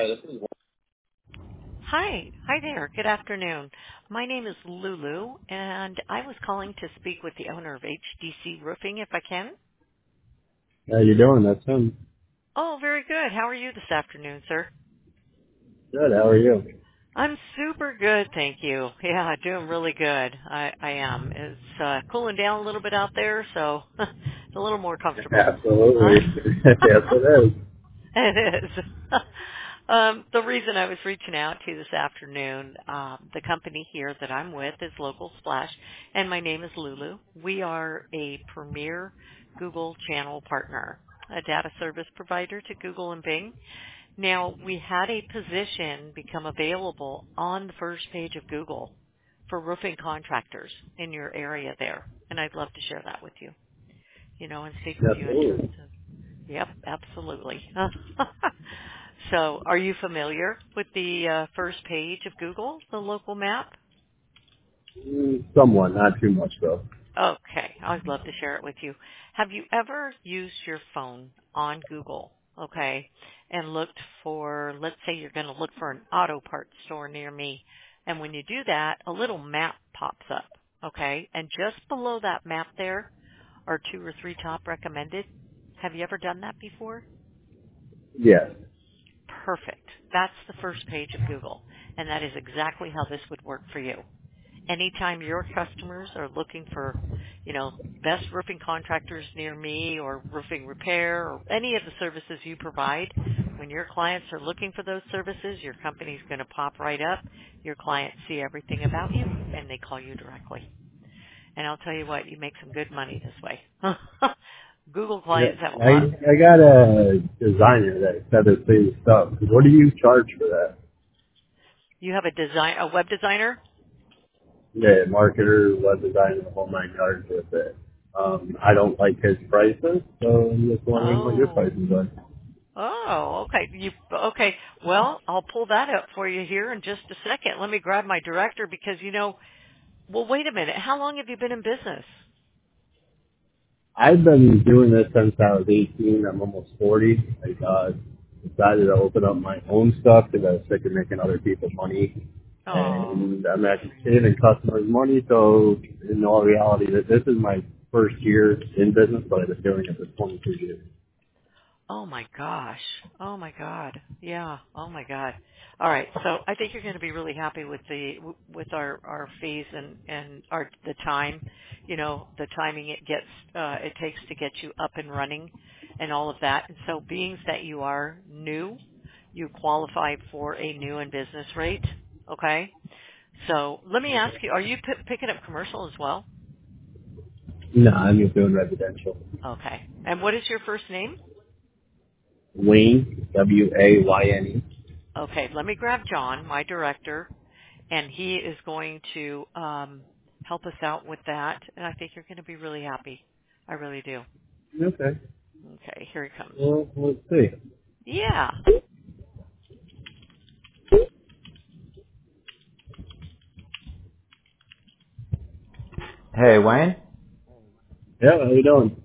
Hi, this is. Hi. Hi there. Good afternoon. My name is Lulu, and I was calling to speak with the owner of HDC Roofing, if I can. How you doing? That's him. Oh, very good. How are you this afternoon, sir? Good. How are you? I'm super good, thank you. Yeah, doing really good. I am. It's cooling down a little bit out there, so it's a little more comfortable. Absolutely. Yes, it is. It is. The reason I was reaching out to you this afternoon, the company here that I'm with is Local Splash, and my name is Lulu. We are a premier Google channel partner, a data service provider to Google and Bing. Now, we had a position become available on the first page of Google for roofing contractors in your area there, and I'd love to share that with you, and speak with you in terms Absolutely. of. Yep, absolutely. So, are you familiar with the first page of Google, the local map? Somewhat, not too much though. Okay, I'd love to share it with you. Have you ever used your phone on Google, okay, and looked for, let's say you're going to look for an auto parts store near me, and when you do that, a little map pops up, okay, and just below that map there are 2 or 3 top recommended. Have you ever done that before? Yes. Perfect. That's the first page of Google, and that is exactly how this would work for you. Anytime your customers are looking for, best roofing contractors near me or roofing repair or any of the services you provide, when your clients are looking for those services, your company's going to pop right up. Your clients see everything about you, and they call you directly. And I'll tell you what, you make some good money this way. Google Yeah. clients have a lot. I got a designer that said the same stuff. What do you charge for that? You have a web designer? Yeah, marketer, web designer, the whole 9 yards with it. I don't like his prices, so I'm just wondering what your Oh. prices are. Oh, okay. Okay. Well, I'll pull that up for you here in just a second. Let me grab my director because well, wait a minute. How long have you been in business? I've been doing this since I was 18. I'm almost 40. I decided to open up my own stuff because I was sick of making other people money. Oh, And I'm actually saving customers money. So in all reality, this is my first year in business, but I've been doing it for 22 years. oh my gosh. Oh my God. Yeah. Oh my God. All right. So I think you're going to be really happy with with our fees and the time, the timing it takes to get you up and running and all of that. And so being that you are new, you qualify for a new and business rate. Okay. So let me ask you, are you picking up commercial as well? No, I'm just doing residential. Okay. And what is your first name? Wayne, Wayne. Okay, let me grab John, my director, and he is going to help us out with that. And I think you're going to be really happy. I really do. Okay. Okay, here he comes. Well, let's see. Yeah. Hey, Wayne. Yeah, how you doing?